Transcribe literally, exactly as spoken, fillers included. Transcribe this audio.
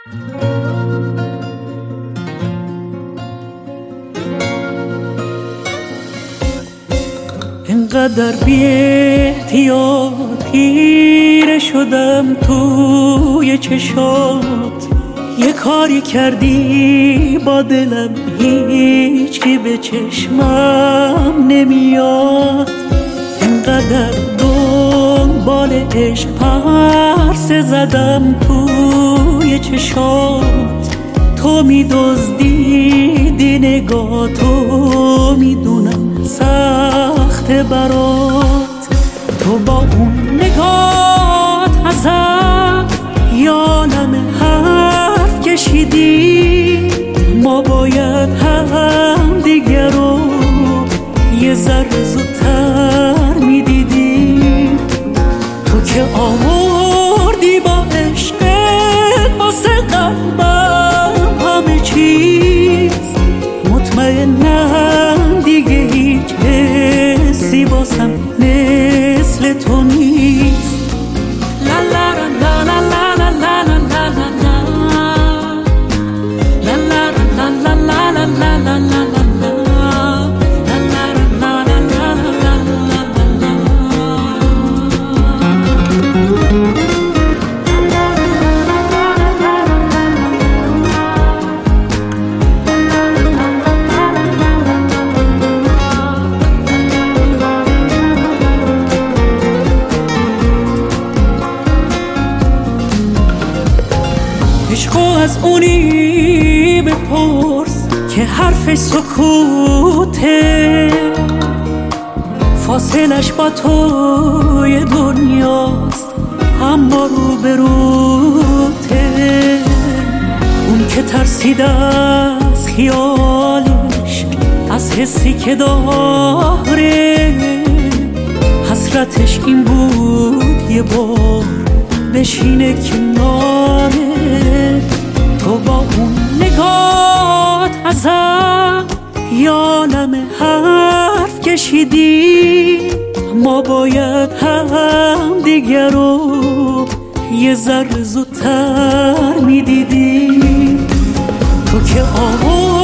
اینقدر بی احتیاط خیره شدم توی چشات، یه کاری کردی با دلم هیچی به چشمم نمیاد. اینقدر دنبال عشق پرسه زدم توی چشات، تو میدزدیدی نگاه، تو میدونم سخت برات. تو با اون نگات ازم یالم حرف کشیدی، ما باید هم دیگه رو یه ذره زودتر میدیدی. تو که آوردی با عشقت واسه قلبم همه چیز، مطمئنم دیگه هیچ حسی واسم مثل تو نیست. لا لا لا لا لا لا لا لا لا لا لا لا لا لا لا. عشقو از اونی بپرس که حرف سکوته، فاصلش با توی دنیاست اما رو به روته. اون که ترسید از خیالش، از حسی که داره، حسرتش این بود یه بار بشینه کناره. تو با اون نگات ازم یالم حرف کشیدی، ما باید هم دیگه رو یه ذره زودتر میدیدی. تو که آوردی